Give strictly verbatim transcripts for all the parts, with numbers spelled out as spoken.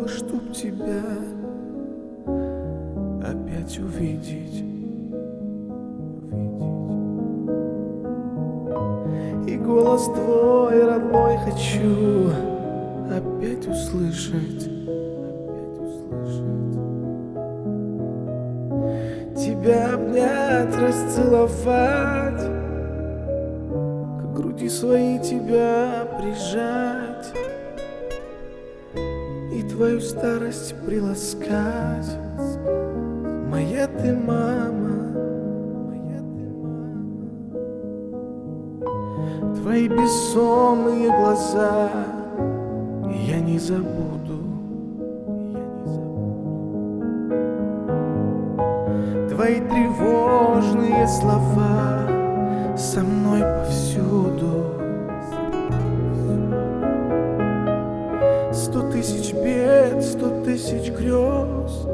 бы, чтоб тебя опять увидеть, увидеть. И голос твой родной хочу опять услышать, опять услышать. Тебя обнять, расцеловать, к груди своей тебя прижать и твою старость приласкать. Моя ты мама, моя ты мама. Твои бессонные глаза я не забуду, я не забуду. Твои тревожные слова со мной повсюду. Сто тысяч бед, сто тысяч грез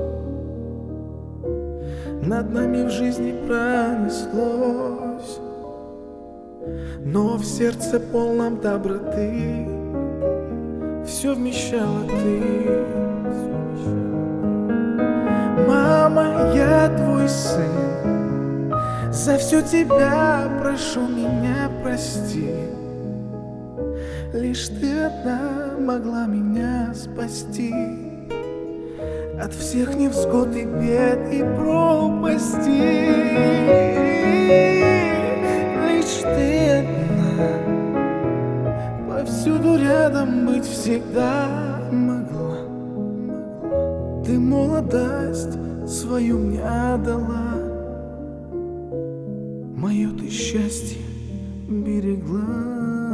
над нами в жизни пронеслось, но в сердце полном доброты все вмещала ты. Мама, я твой сын, за все тебя прошу, меня прости. Лишь ты одна могла меня спасти от всех невзгод и бед и пропастей. Лишь ты одна повсюду рядом быть всегда могла. Ты молодость свою мне отдала, мое ты счастье берегла.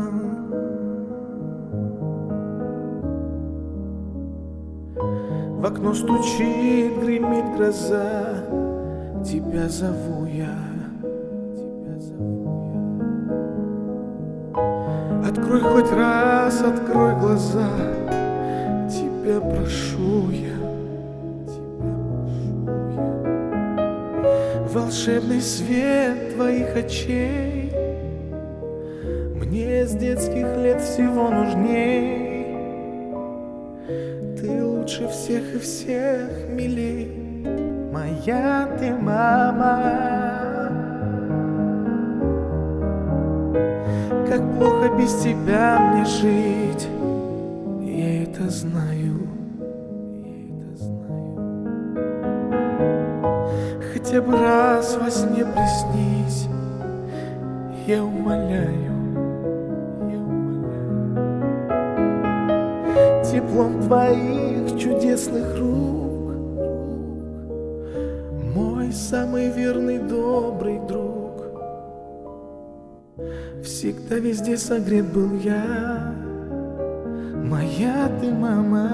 В окно стучит, гремит гроза, тебя зову я, тебя зову я. Открой хоть раз, открой глаза, тебя прошу я, тебя прошу я. Волшебный свет твоих очей мне с детских лет всего нужней. Ты лучше всех и всех милей, моя ты мама. Как плохо без тебя мне жить, я это знаю, я это знаю. Хотя бы раз во сне приснись, я умоляю, я умоляю. Теплом твоих чудесных рук, мой самый верный добрый друг, всегда везде согрет был я, моя ты мама.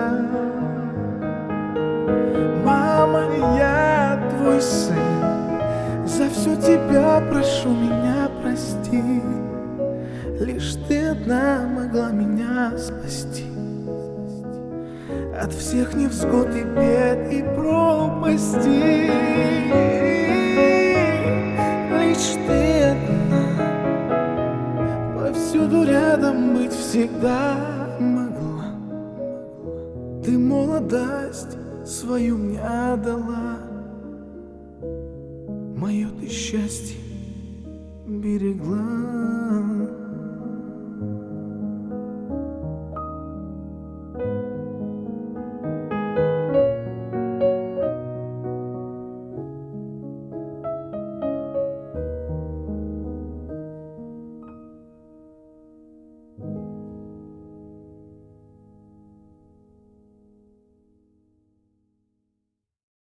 Мама, я твой сын, за все тебя прошу, меня прости. Лишь ты одна могла меня спасти от всех невзгод и бед и пропастей. Лишь ты одна повсюду рядом быть всегда могла. Ты молодость свою мне отдала, мое ты счастье берегла.